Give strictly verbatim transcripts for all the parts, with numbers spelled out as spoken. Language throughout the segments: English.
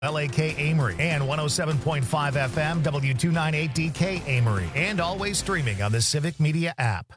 L A K Amory and one oh seven point five F M W two ninety-eight D K Amory, and always streaming on the Civic Media app.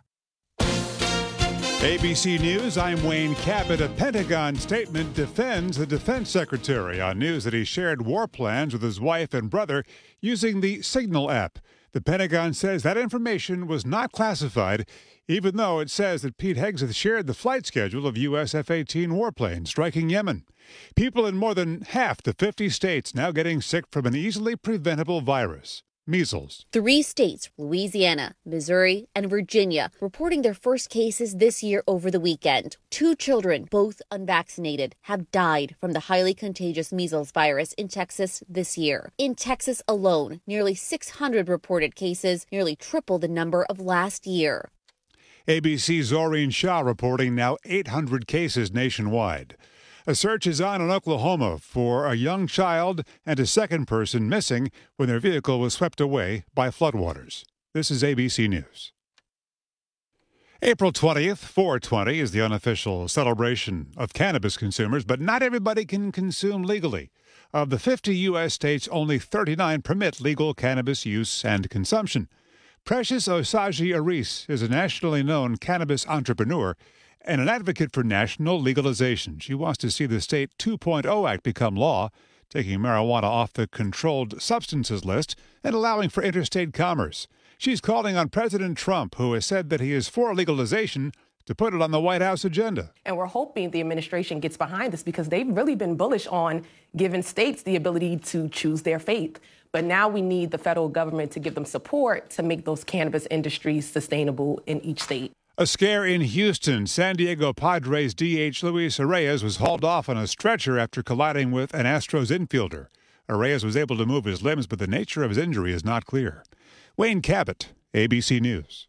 A B C News, I'm Wayne Cabot. A Pentagon statement defends the defense secretary on news that he shared war plans with his wife and brother using the Signal app. The Pentagon says that information was not classified, even though it says that Pete Hegseth shared the flight schedule of U S F eighteen warplanes striking Yemen. People in more than half the fifty states now getting sick from an easily preventable virus. Measles. Three states, Louisiana, Missouri, and Virginia, reporting their first cases this year over the weekend. Two children, both unvaccinated, have died from the highly contagious measles virus in Texas this year. In Texas alone, nearly six hundred reported cases, nearly triple the number of last year. A B C's Zoreen Shah reporting now eight hundred cases nationwide. A search is on in Oklahoma for a young child and a second person missing when their vehicle was swept away by floodwaters. This is A B C News. April twentieth, four twenty, is the unofficial celebration of cannabis consumers, but not everybody can consume legally. Of the fifty U S states, only thirty-nine permit legal cannabis use and consumption. Precious Osagie Aris is a nationally known cannabis entrepreneur and an advocate for national legalization. She wants to see the State two point oh Act become law, taking marijuana off the controlled substances list and allowing for interstate commerce. She's calling on President Trump, who has said that he is for legalization, to put it on the White House agenda. And we're hoping the administration gets behind this because they've really been bullish on giving states the ability to choose their faith. But now we need the federal government to give them support to make those cannabis industries sustainable in each state. A scare in Houston. San Diego Padres D H Luis Arraez was hauled off on a stretcher after colliding with an Astros infielder. Arraez was able to move his limbs, but the nature of his injury is not clear. Wayne Cabot, A B C News.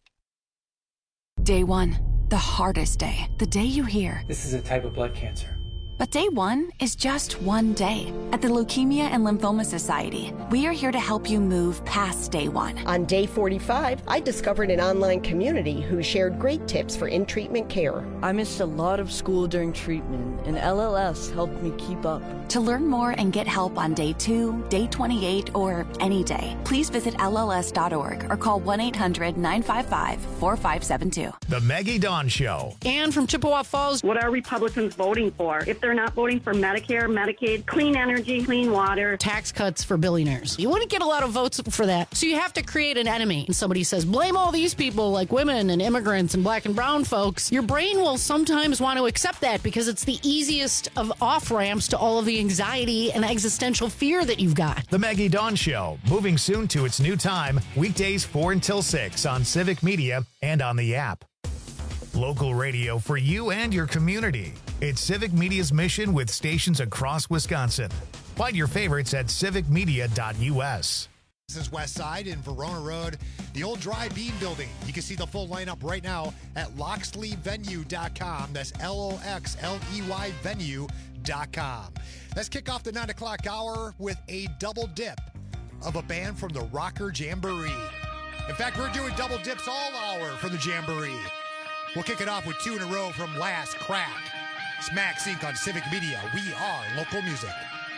Day one, the hardest day. The day you hear, this is a type of blood cancer. But day one is just one day. At the Leukemia and Lymphoma Society, we are here to help you move past day one. On day forty-five, I discovered an online community who shared great tips for in-treatment care. I missed a lot of school during treatment, and L L S helped me keep up. To learn more and get help on day two, day twenty-eight, or any day, please visit L L S dot org or call one eight hundred nine five five four five seven two. The Maggie Dawn Show. And from Chippewa Falls. What are Republicans voting for? If they're not voting for Medicare, Medicaid, clean energy, clean water. Tax cuts for billionaires. You wouldn't get a lot of votes for that. So you have to create an enemy. And somebody says, blame all these people like women and immigrants and black and brown folks. Your brain will sometimes want to accept that because it's the easiest of off-ramps to all of the anxiety and existential fear that you've got. The Maggie Dawn Show, moving soon to its new time, weekdays four until six on Civic Media and on the app. Local radio for you and your community. It's Civic Media's mission with stations across Wisconsin. Find your favorites at civic media dot U S. This is West Side in Verona Road, the old Dry Bean Building. You can see the full lineup right now at loxley venue dot com. That's L O X L E Y venue dot com. Let's kick off the nine o'clock hour with a double dip of a band from the Rocker Jamboree. In fact, we're doing double dips all hour from the Jamboree. We'll kick it off with two in a row from Last Crack. Smack Sync on Civic Media. We are local music.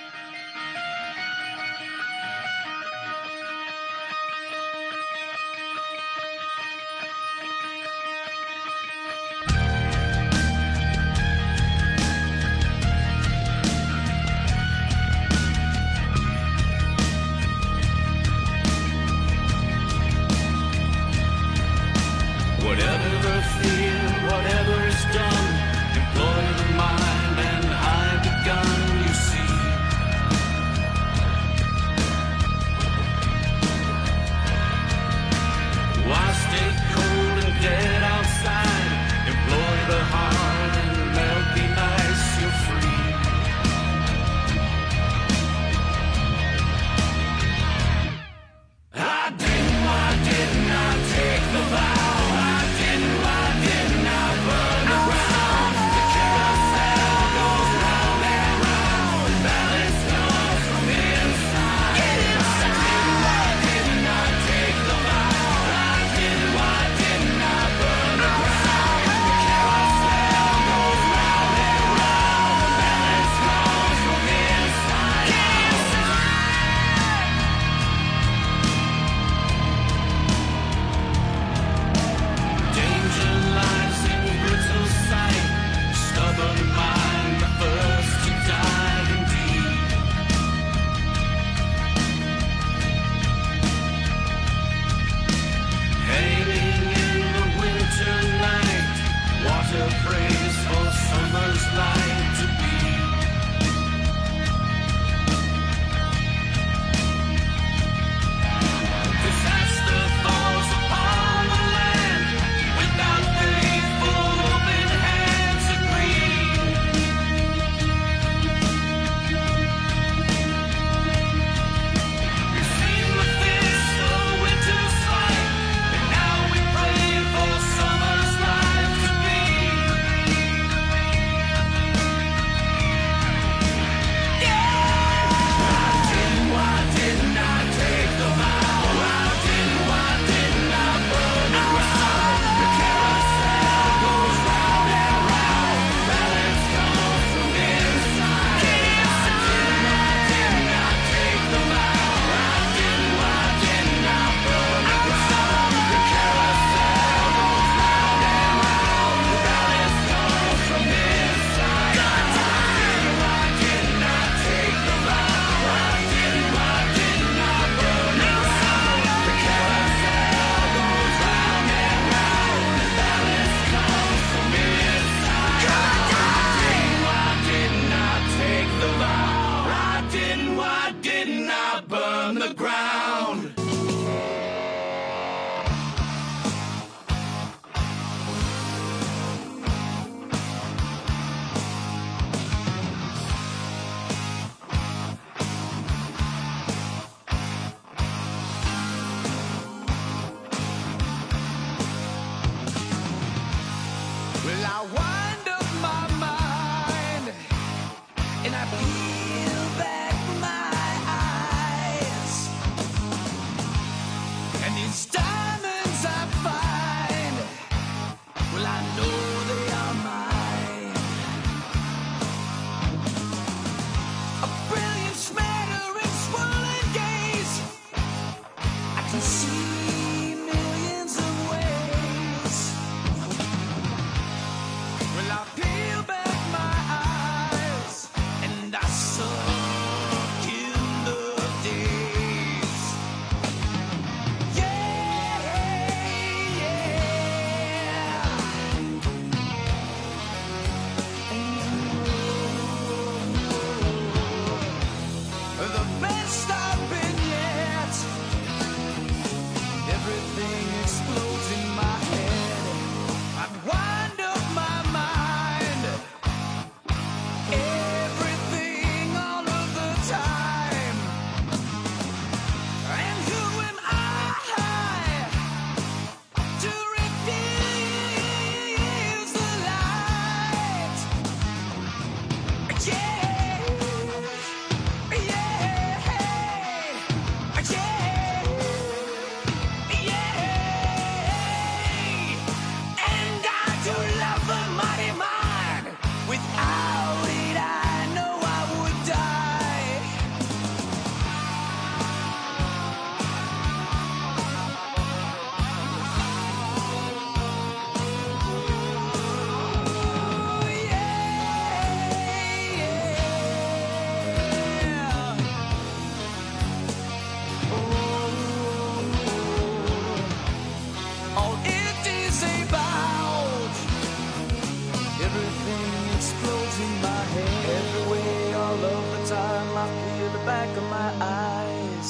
Whatever fear, whatever is done, employ the mind and hide the gun you see. Why didn't I burn the ground? Well, I wind up my mind and I peel back my eyes, and these diamonds I find, well, I know they are mine. A brilliant smattering, swollen gaze, I can see millions of ways. Well, I peel back my eyes and I suck in the days. Yeah, yeah. The best I've been yet. Everything explodes in my head. I wind up my mind. Everything all of the time. And who am I to refuse the light? Yeah, yeah, yeah, yeah. And I do love the mighty mind. Without it, I know I would die. Oh, yeah. All it is about. Everything explodes in my head. Every way, all of the time, I feel the back of my eyes.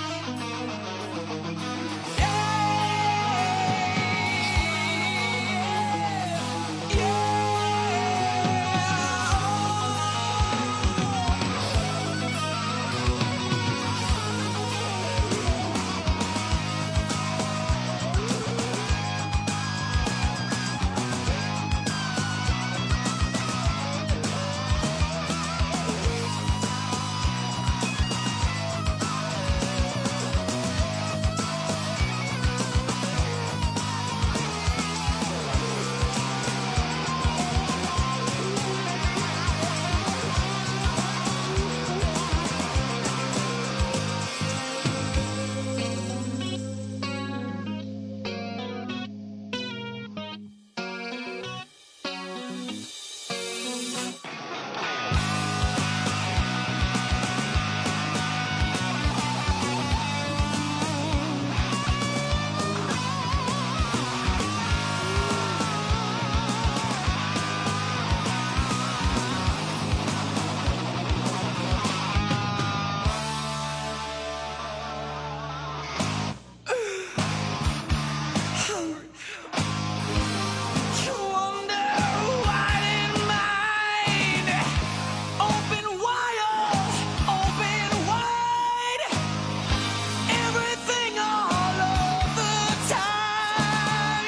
You wonder why didn't mine open wide, open wide, everything all of the time,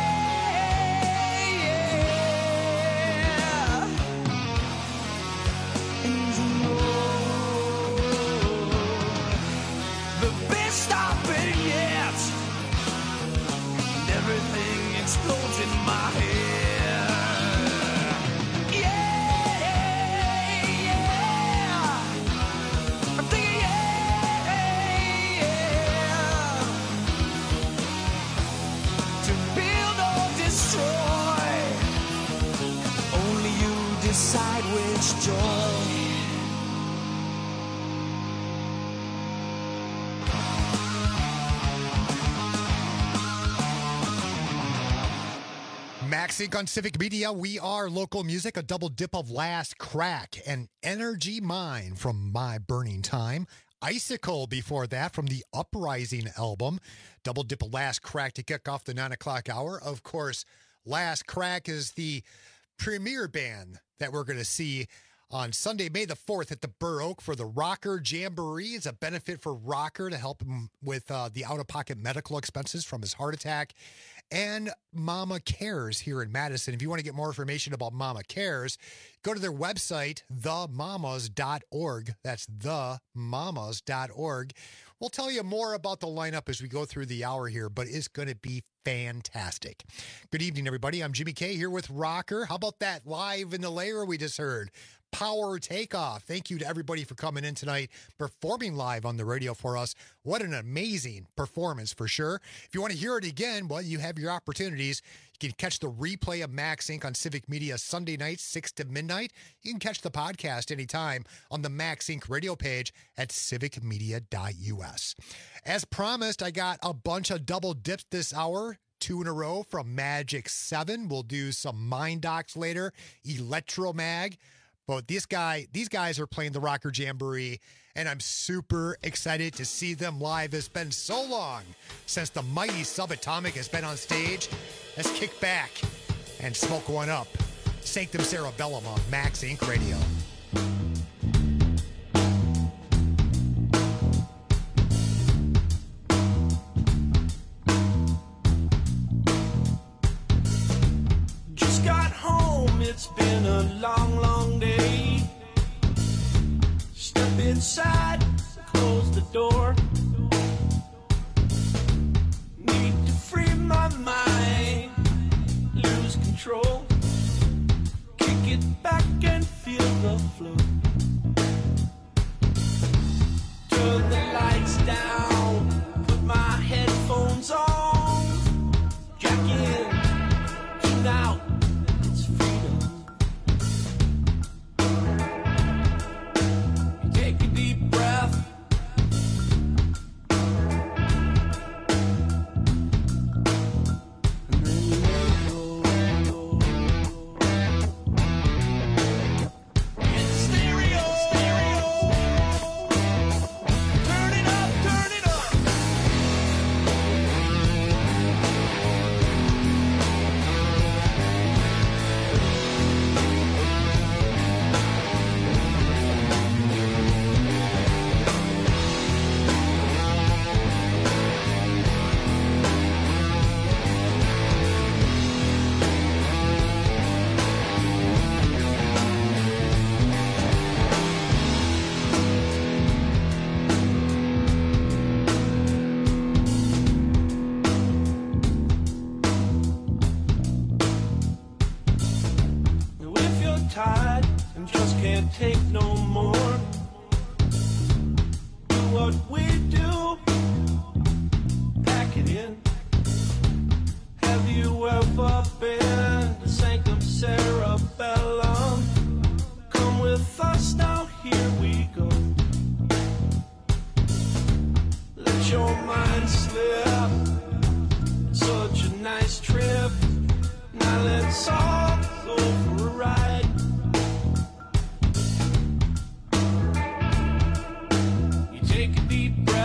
yeah, yeah. And you know the best I've been yet. And everything explodes in my head. Yeah, yeah. I'm thinking, yeah, yeah. To build or destroy, only you decide which joy. MaxInc on Civic Media. We are local music, a double dip of Last Crack, and Energy Mine from My Burning Time. Icicle before that from the Uprising album. Double dip of Last Crack to kick off the nine o'clock hour. Of course, Last Crack is the premier band that we're going to see on Sunday, May the fourth at the Burr Oak for the Rocker Jamboree. It's a benefit for Rocker to help him with uh, the out-of-pocket medical expenses from his heart attack. And Mama Cares here in Madison. If you want to get more information about Mama Cares, go to their website, the mamas dot org. That's the mamas dot org. We'll tell you more about the lineup as we go through the hour here, but it's going to be fantastic. Good evening, everybody. I'm Jimmy K here with Rocker. How about that live in the layer we just heard? Power Takeoff. Thank you to everybody for coming in tonight, performing live on the radio for us. What an amazing performance for sure. If you want to hear it again, well, you have your opportunities. You can catch the replay of MaxInc on Civic Media Sunday night, six to midnight. You can catch the podcast anytime on the MaxInc radio page at civic media dot u s. As promised, I got a bunch of double dips this hour. Two in a row from Magic seven. We'll do some Mind Docs later. Electromag. But this guy, these guys are playing the Rocker Jamboree, and I'm super excited to see them live. It's been so long since the mighty Subatomic has been on stage. Let's kick back and smoke one up. Sanctum Cerebellum on MaxInc Radio. Just got home, it's been a long, long day. Step inside, close the door. Need to free my mind, lose control. Kick it back and feel the flow. Turn the lights down, put my headphones on. Jack in, tune out. Take no more. Do what we do. Pack it in. Have you ever been to Sanctum Cerebellum? Come with us now, here we go. Let your mind slip. Such a nice trip. Now let's all go for a ride. Take a deep breath.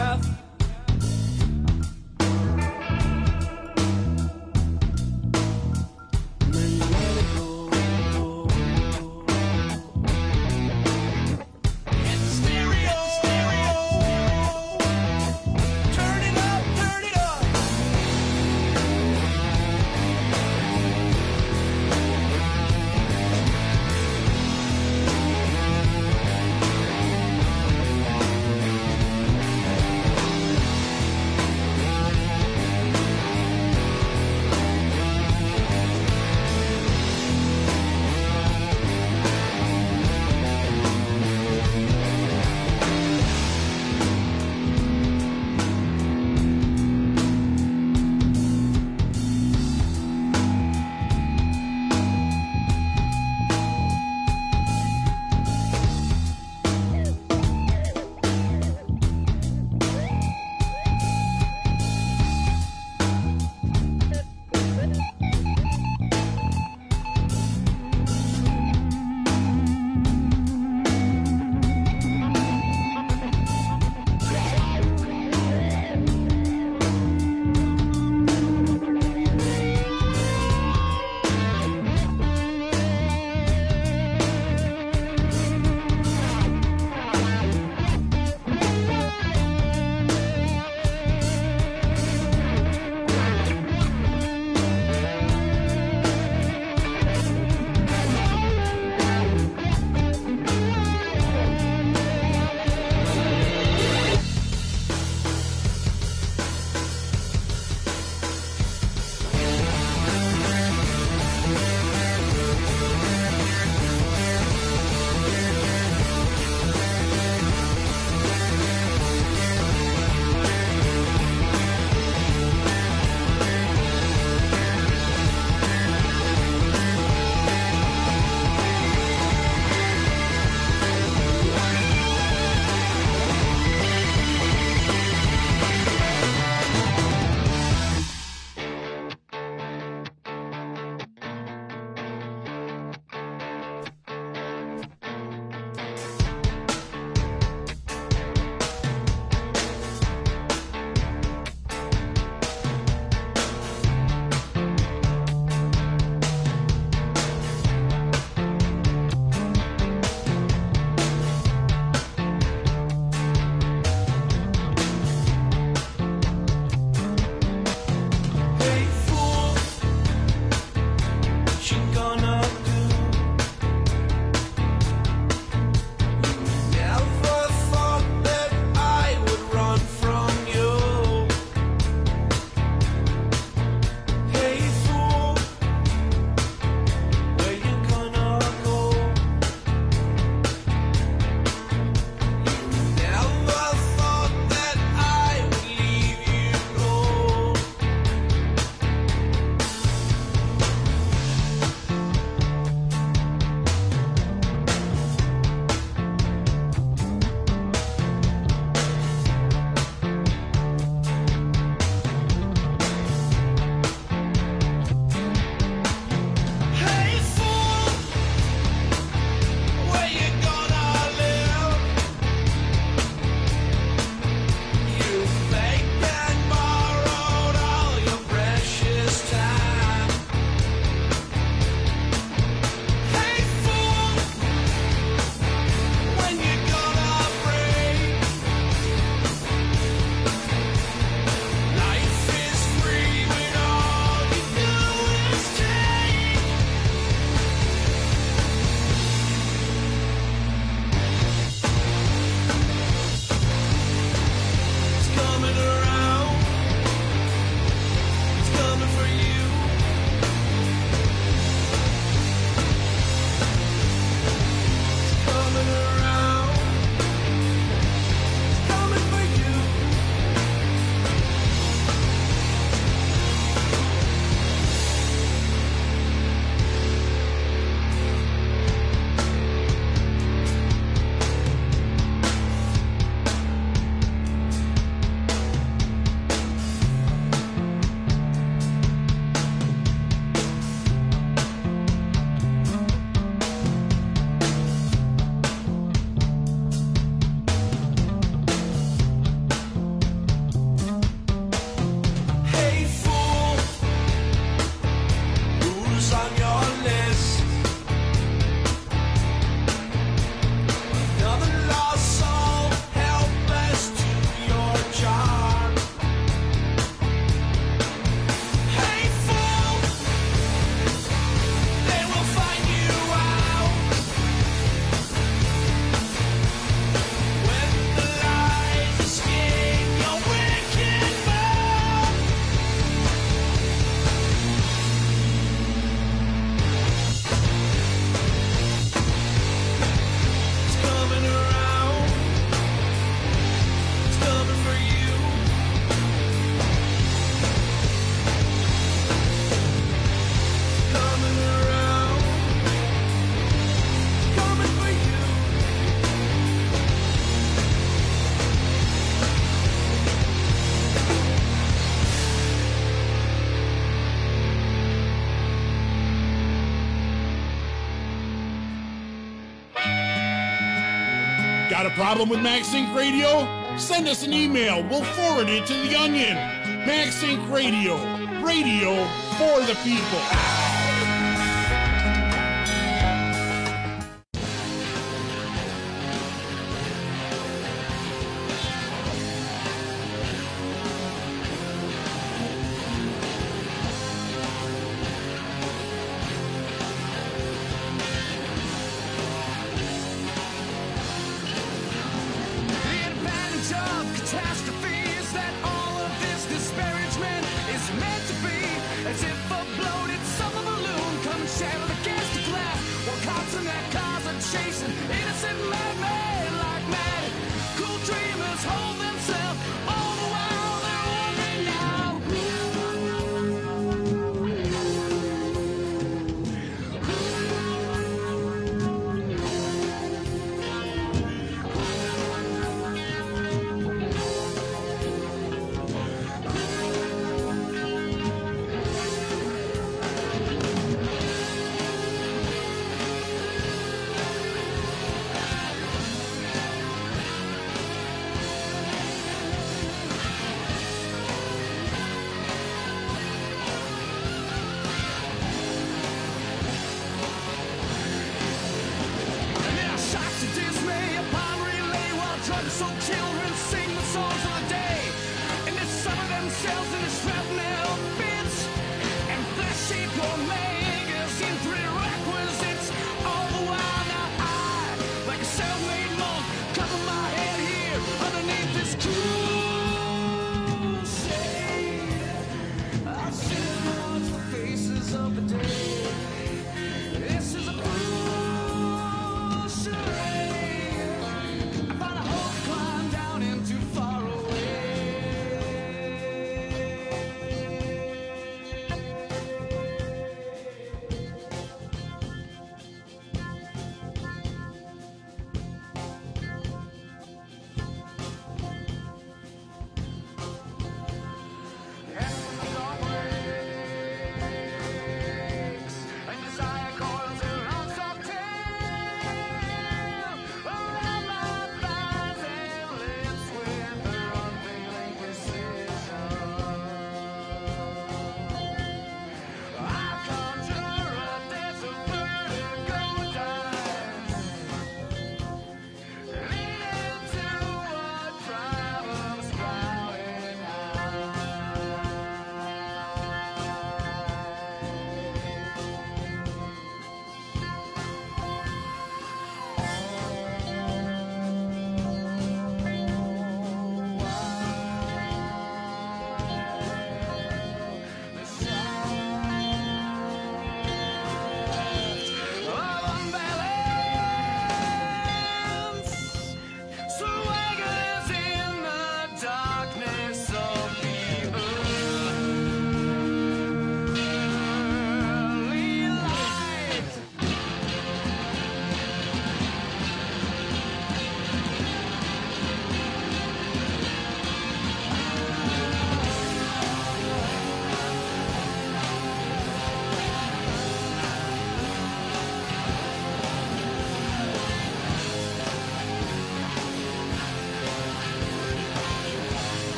problem with MaxSync Radio? Send us an email. We'll forward it to The Onion. MaxSync Radio. Radio for the people.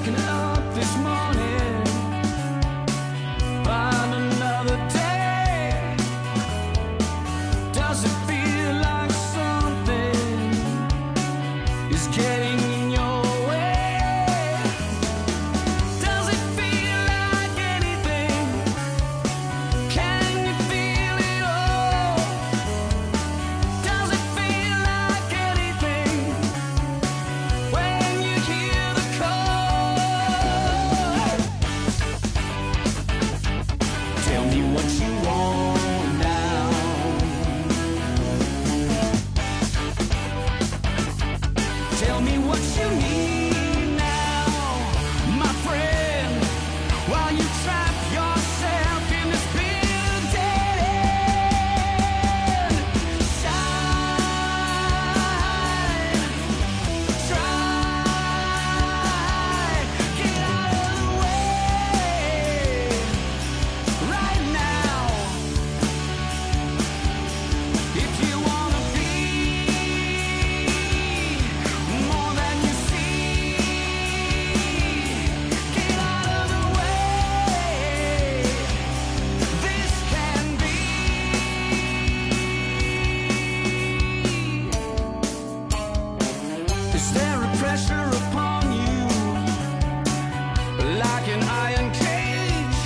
Waking up this morning, find another day. Does it feel like something is getting in your way? Does it feel like anything? Can you feel it all? Does it feel like anything when you hear the call? Tell me what you want now. Tell me what you need now, my friend, while you trap yourself in this bitter dead end. Shine, try, get out of the way right now. If you wanna be more than you see, get out of the way. This can be. Is there a pressure upon you like an iron cage?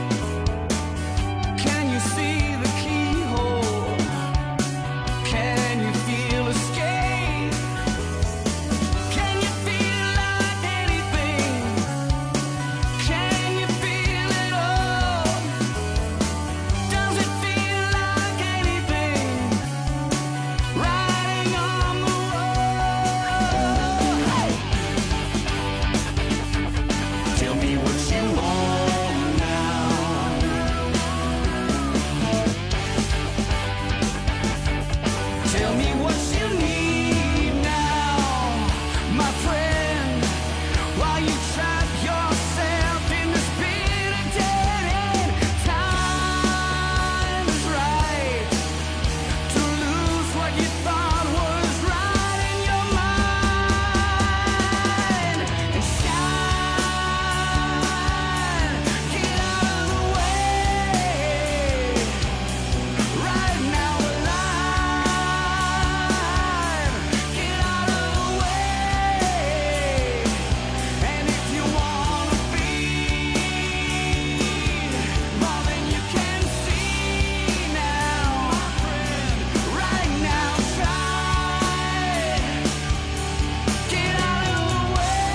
Can you see the keyhole? Can you feel escape? Can you feel like anything? Can you feel it all? Does it feel like anything? Riding on the wall. Tell me what you want now. Tell me what you need now, my friend, while you trap yourself in this bitter dead end. Time is right to lose what you thought was right in your mind and shine. Get out of the way right now, alive. Get out of the way. And if you wanna be more than you can see now, my friend, right now, try. Get out of the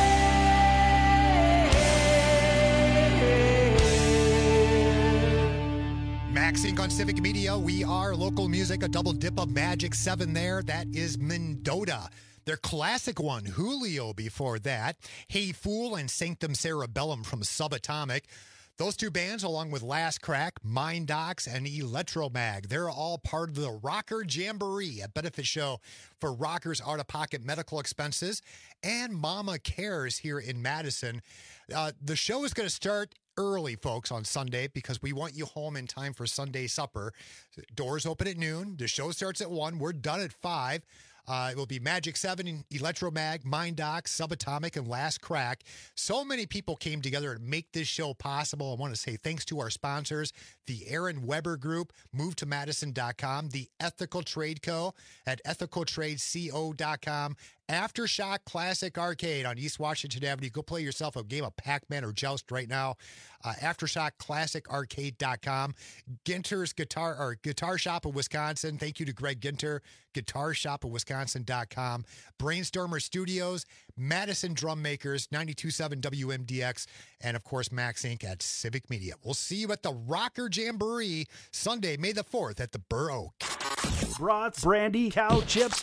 way. Max Inc on Civic Media. We are local music, a double dip of Magic seven there. That is Mendota. Their classic one, Julio, before that. Hey Fool and Sanctum Cerebellum from Subatomic. Those two bands, along with Last Crack, Mind Docs, and Electromag, they're all part of the Rocker Jamboree, a benefit show for rockers' out-of-pocket medical expenses, and Mama Cares here in Madison. Uh, the show is going to start early, folks, on Sunday because we want you home in time for Sunday supper. Doors open at noon. The show starts at one. We're done at five. Uh, it will be Magic seven, Electromag, Mind Docs, Subatomic, and Last Crack. So many people came together to make this show possible. I want to say thanks to our sponsors, the Aaron Weber Group, move to madison dot com, the Ethical Trade Co. at ethical trade co dot com, Aftershock Classic Arcade on East Washington Avenue. Go play yourself a game of Pac-Man or Joust right now. Uh, Aftershock Classic Arcade dot com. Ginter's Guitar or Guitar Shop of Wisconsin. Thank you to Greg Ginter. Guitar Shop of Wisconsin dot com. Brainstormer Studios. Madison Drum Makers. ninety-two point seven W M D X. And, of course, Max Incorporated at Civic Media. We'll see you at the Rocker Jamboree Sunday, May the fourth at the Burr Oak. Brats, brandy, cow chips,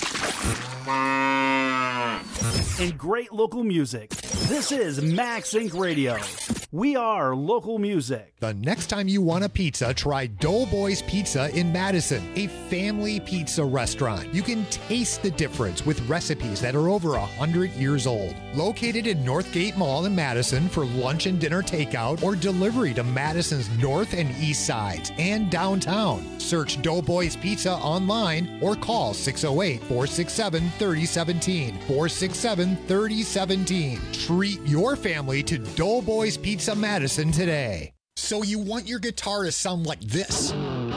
and great local music. This is Max Incorporated Radio. We are local music. The next time you want a pizza, try Doughboys Pizza in Madison, a family pizza restaurant. You can taste the difference with recipes that are over one hundred years old. Located in Northgate Mall in Madison for lunch and dinner takeout or delivery to Madison's north and east sides and downtown. Search Doughboys Pizza online or call six oh eight, four six seven, three oh one seven, four six seven, three oh one seven. Treat your family to Doughboys Pizza Madison today. So you want your guitar to sound like this,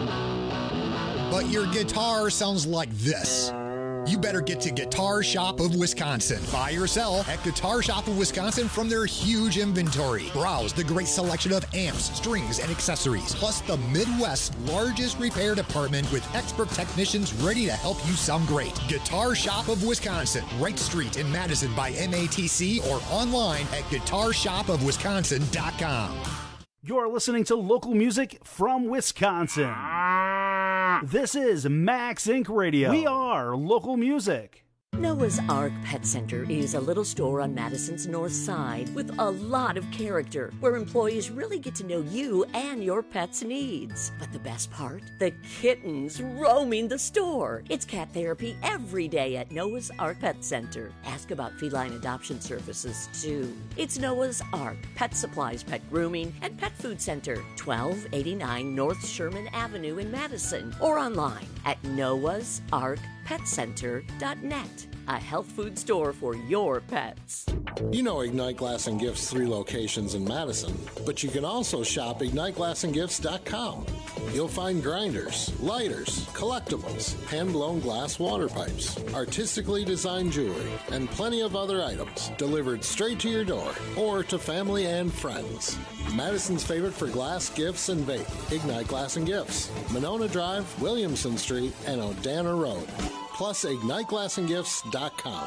but your guitar sounds like this. You better get to Guitar Shop of Wisconsin. Buy or sell at Guitar Shop of Wisconsin from their huge inventory. Browse the great selection of amps, strings, and accessories, plus the Midwest's largest repair department with expert technicians ready to help you sound great. Guitar Shop of Wisconsin, Wright Street in Madison by M A T C or online at guitar shop of wisconsin dot com. You're listening to local music from Wisconsin. This is Max Incorporated. Radio. We are local music. Noah's Ark Pet Center is a little store on Madison's north side with a lot of character, where employees really get to know you and your pet's needs. But the best part? The kittens roaming the store. It's cat therapy every day at Noah's Ark Pet Center. Ask about feline adoption services, too. It's Noah's Ark Pet Supplies, Pet Grooming, and Pet Food Center, twelve eighty-nine North Sherman Avenue in Madison, or online at noahs ark pet center dot net. A health food store for your pets. You know Ignite Glass and Gifts' three locations in Madison, but you can also shop ignite glass and gifts dot com. You'll find grinders, lighters, collectibles, hand-blown glass water pipes, artistically designed jewelry, and plenty of other items delivered straight to your door or to family and friends. Madison's favorite for glass, gifts, and vape, Ignite Glass and Gifts, Monona Drive, Williamson Street, and Odana Road. Plus ignite glass and gifts dot com.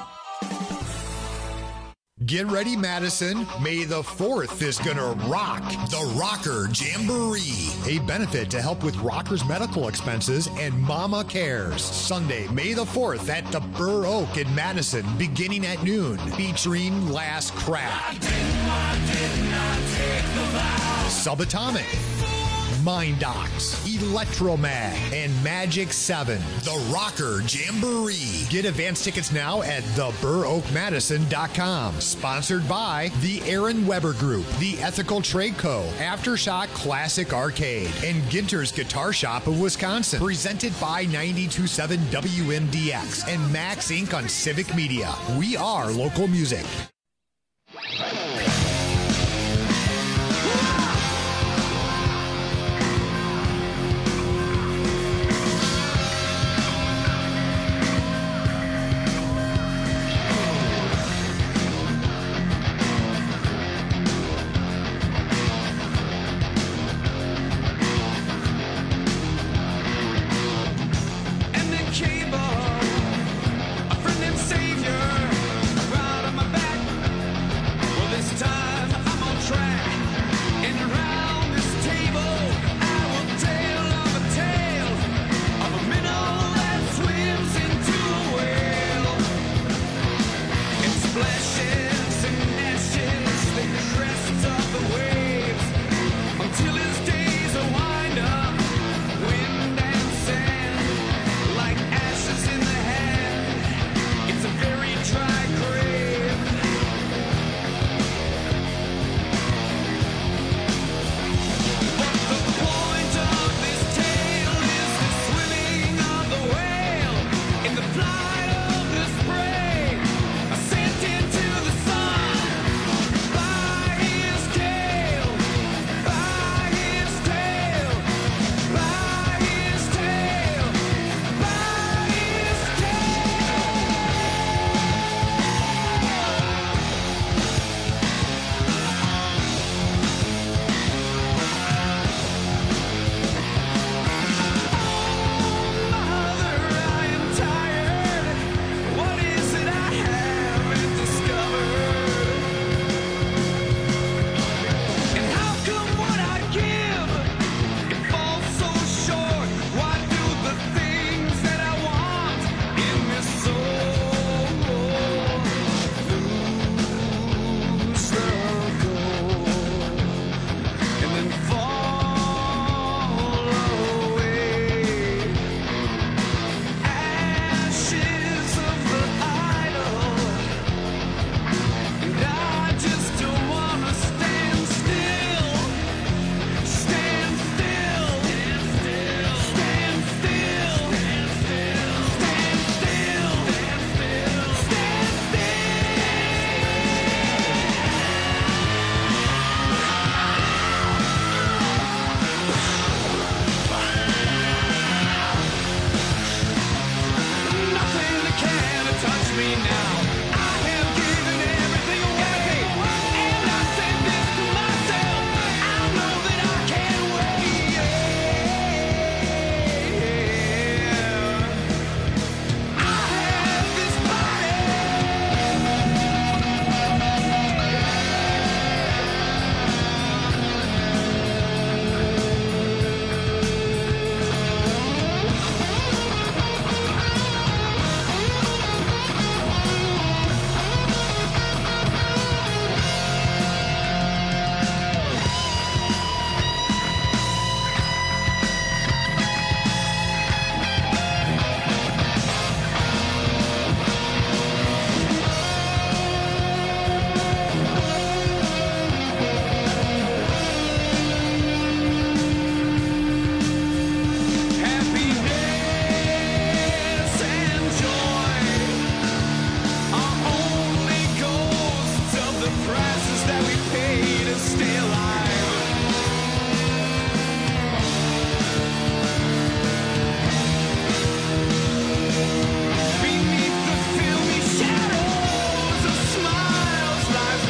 Get ready, Madison. May the fourth is going to rock the Rocker Jamboree, a benefit to help with rockers' medical expenses and Mama Cares. Sunday, May the fourth at the Burr Oak in Madison, beginning at noon, featuring Last Crack, Subatomic, Mind Docs, Electromag, and Magic seven. The Rocker Jamboree. Get advance tickets now at the burr oak madison dot com. Sponsored by the Aaron Weber Group, the Ethical Trade Co., Aftershock Classic Arcade, and Ginter's Guitar Shop of Wisconsin. Presented by ninety-two point seven W M D X and Max Incorporated on Civic Media. We are local music. Savior, right on my back.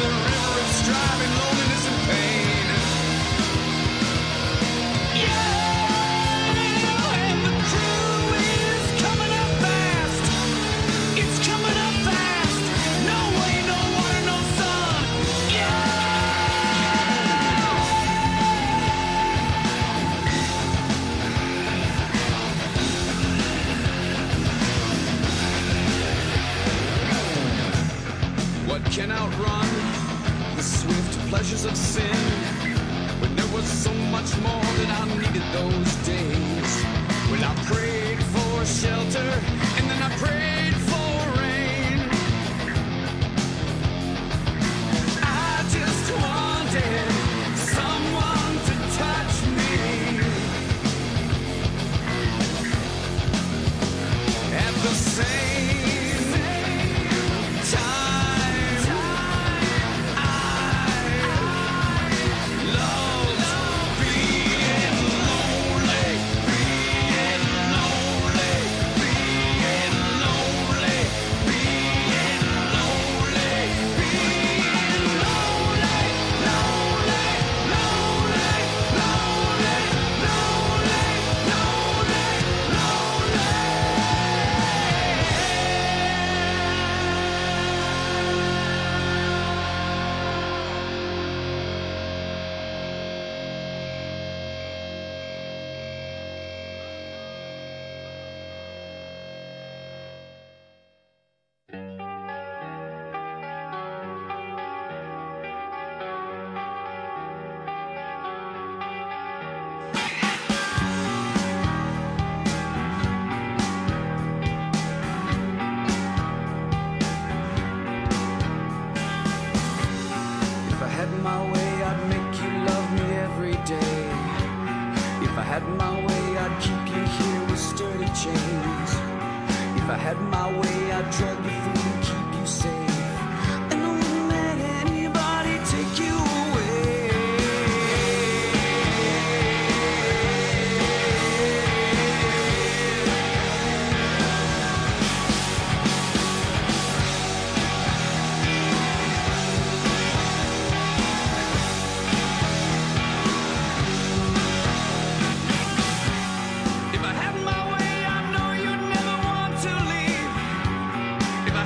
the river of strife and loneliness and pain. Yeah, and the crew is coming up fast. It's coming up fast. No way, no water, no sun. Yeah. What can outrun the swift pleasures of sin? When there was so much more that I needed those days. When I prayed for shelter and then I prayed for rain. I just wanted someone to touch me. At the same time, I love being lonely, being lonely, being lonely, being lonely, being lonely, lonely, lonely, lonely, lonely, lonely, If I had my way, I'd make you love me every day. If I had my way, I'd keep you here with sturdy chains. If I had my way, I'd drug you through and keep you safe. And I wouldn't let anybody take you away. If I had my way, I know you'd never want to leave. If I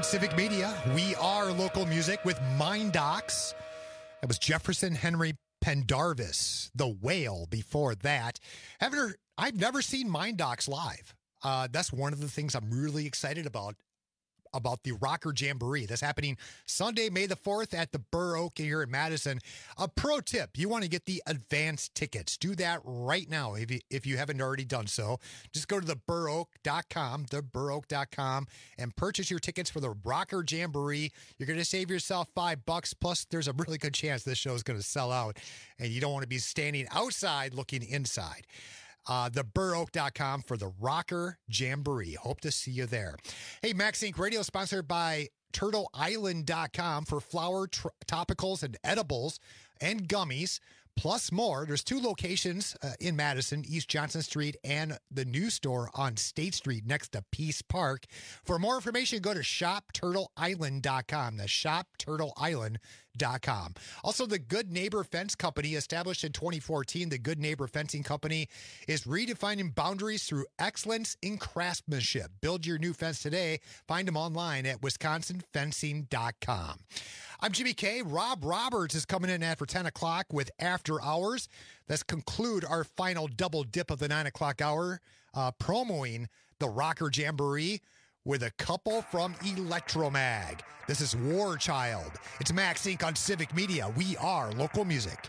on Civic Media. We are local music with Mind Docs. That was Jefferson Henry Pendarvis, the Whale. Before that, haven't heard, I've never seen Mind Docs live. Uh, that's one of the things I'm really excited about. about the Rocker Jamboree. That's happening Sunday, May the fourth at the Burr Oak here in Madison. A pro tip, you want to get the advanced tickets. Do that right now if you, if you haven't already done so. Just go to the burr oak dot com, the burr oak dot com, and purchase your tickets for the Rocker Jamboree. You're going to save yourself five bucks. Plus, there's a really good chance this show is going to sell out, and you don't want to be standing outside looking inside. Uh, the burr oak dot com for the Rocker Jamboree. Hope to see you there. Hey, Max Inc Radio sponsored by turtle island dot com for flower tr- topicals and edibles and gummies, plus more. There's two locations uh, in Madison, East Johnson Street and the new store on State Street next to Peace Park. For more information, go to shop turtle island dot com. That's shop turtle island dot com. Also, the Good Neighbor Fence Company, established in twenty fourteen. The Good Neighbor Fencing Company is redefining boundaries through excellence in craftsmanship. Build your new fence today. Find them online at wisconsin fencing dot com. I'm Jimmy K. Rob Roberts is coming in after ten o'clock with After Hours. Let's conclude our final double dip of the nine o'clock hour, uh, promoing the Rocker Jamboree with a couple from Electromag. This is War Child. It's Max Inc on Civic Media. We are local music.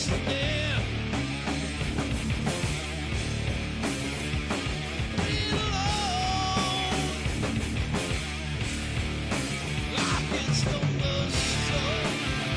listening. Leave alone. Life gets so much so.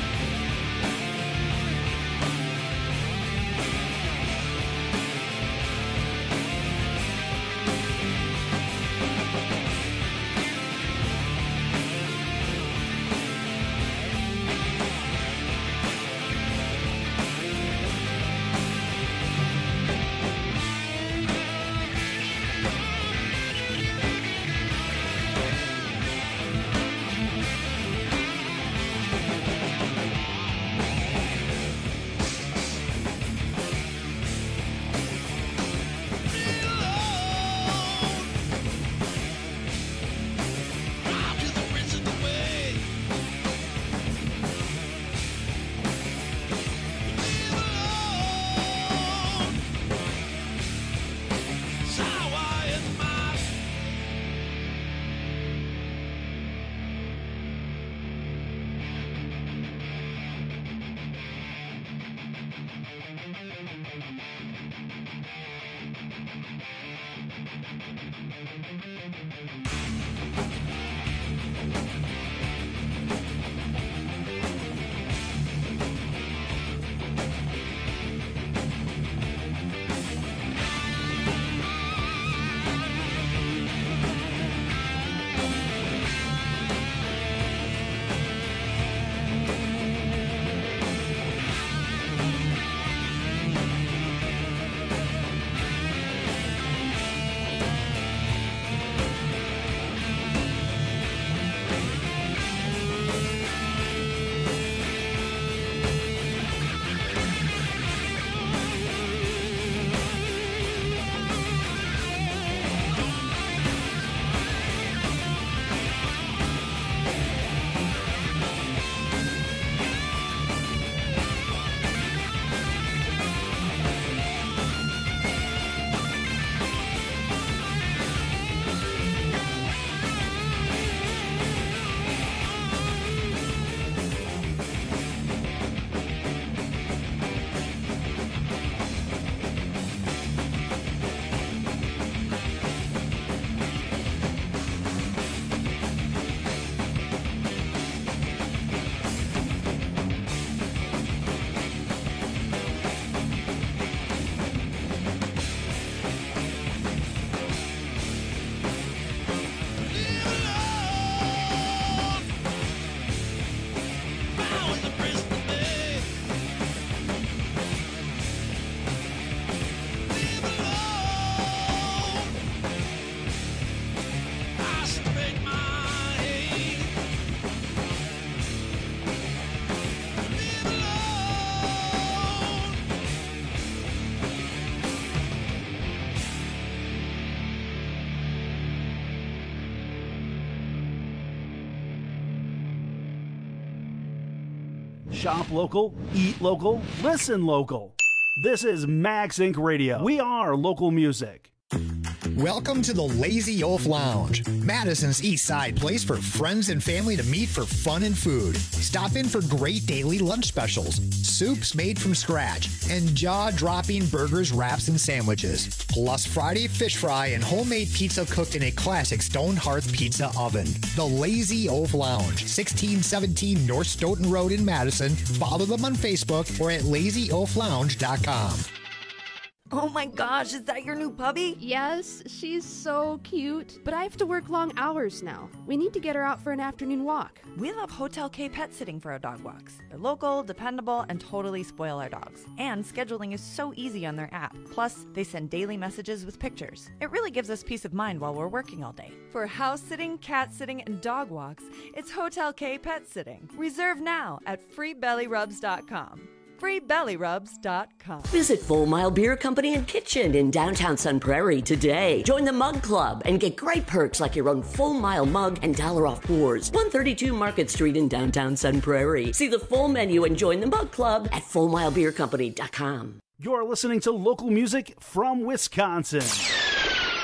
Shop local, eat local, listen local. This is Max Inc Radio. We are local music. Welcome to the Lazy Oaf Lounge, Madison's East Side place for friends and family to meet for fun and food. Stop in for great daily lunch specials, soups made from scratch, and jaw-dropping burgers, wraps, and sandwiches. Plus Friday fish fry and homemade pizza cooked in a classic stone hearth pizza oven. The Lazy Oaf Lounge, sixteen seventeen North Stoughton Road in Madison. Follow them on Facebook or at lazy oaf lounge dot com. Oh my gosh, is that your new puppy? Yes, she's so cute. But I have to work long hours now. We need to get her out for an afternoon walk. We love Hotel K Pet Sitting for our dog walks. They're local, dependable, and totally spoil our dogs. And scheduling is so easy on their app. Plus, they send daily messages with pictures. It really gives us peace of mind while we're working all day. For house sitting, cat sitting, and dog walks, it's Hotel K Pet Sitting. Reserve now at free belly rubs dot com. free belly rubs dot com. Visit Full Mile Beer Company and Kitchen in downtown Sun Prairie today. Join the Mug Club and get great perks like your own Full Mile mug and dollar off pours. one thirty-two Market Street in downtown Sun Prairie. See the full menu and join the Mug Club at full mile beer company dot com. You're listening to local music from Wisconsin.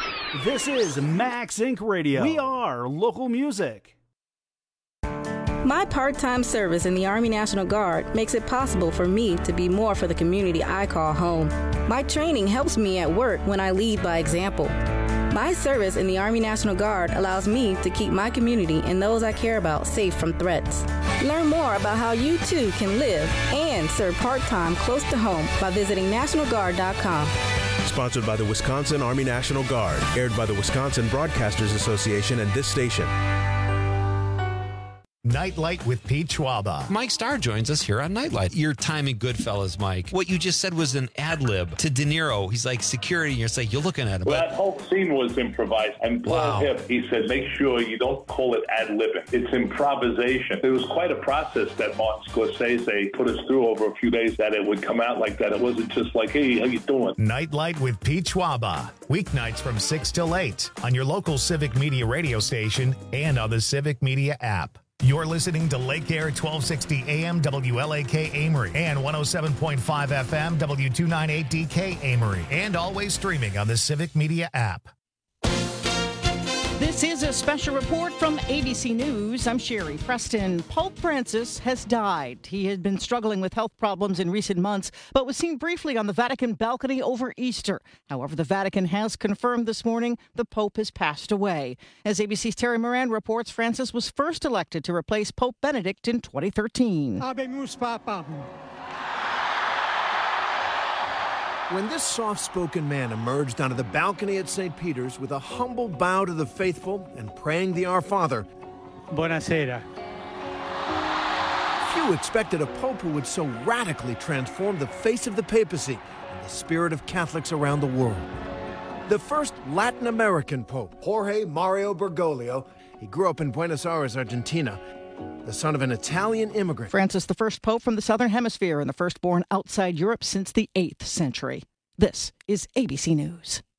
This is Max Inc Radio. We are local music. My part-time service in the Army National Guard makes it possible for me to be more for the community I call home. My training helps me at work when I lead by example. My service in the Army National Guard allows me to keep my community and those I care about safe from threats. Learn more about how you too can live and serve part-time close to home by visiting national guard dot com. Sponsored by the Wisconsin Army National Guard. Aired by the Wisconsin Broadcasters Association and this station. Nightlight with Pete Schwaba. Mike Starr joins us here on Nightlight. Your time in Goodfellas, Mike. What you just said was an ad lib to De Niro. He's like security, and you're like, you're looking at him. Well, that whole scene was improvised. And Paul Wow. Hip, he said, make sure you don't call it ad libbing. It's improvisation. It was quite a process that Martin Scorsese put us through over a few days that it would come out like that. It wasn't just like, hey, how you doing? Nightlight with Pete Schwaba. Weeknights from six till eight on your local Civic Media radio station and on the Civic Media app. You're listening to Lake Air twelve sixty A M W L A K Amory and one oh seven point five F M W two ninety-eight D K Amory, and always streaming on the Civic Media app. This is a special report from A B C News. I'm Sherry Preston. Pope Francis has died. He had been struggling with health problems in recent months, but was seen briefly on the Vatican balcony over Easter. However, the Vatican has confirmed this morning the Pope has passed away. As A B C's Terry Moran reports, Francis was first elected to replace Pope Benedict in twenty thirteen. Habemus Papam. When this soft-spoken man emerged onto the balcony at Saint Peter's with a humble bow to the faithful and praying the Our Father, Buonasera. Few expected a pope who would so radically transform the face of the papacy and the spirit of Catholics around the world. The first Latin American pope, Jorge Mario Bergoglio, he grew up in Buenos Aires, Argentina, the son of an Italian immigrant. Francis, the first pope from the Southern Hemisphere and the first born outside Europe since the eighth century. This is A B C News.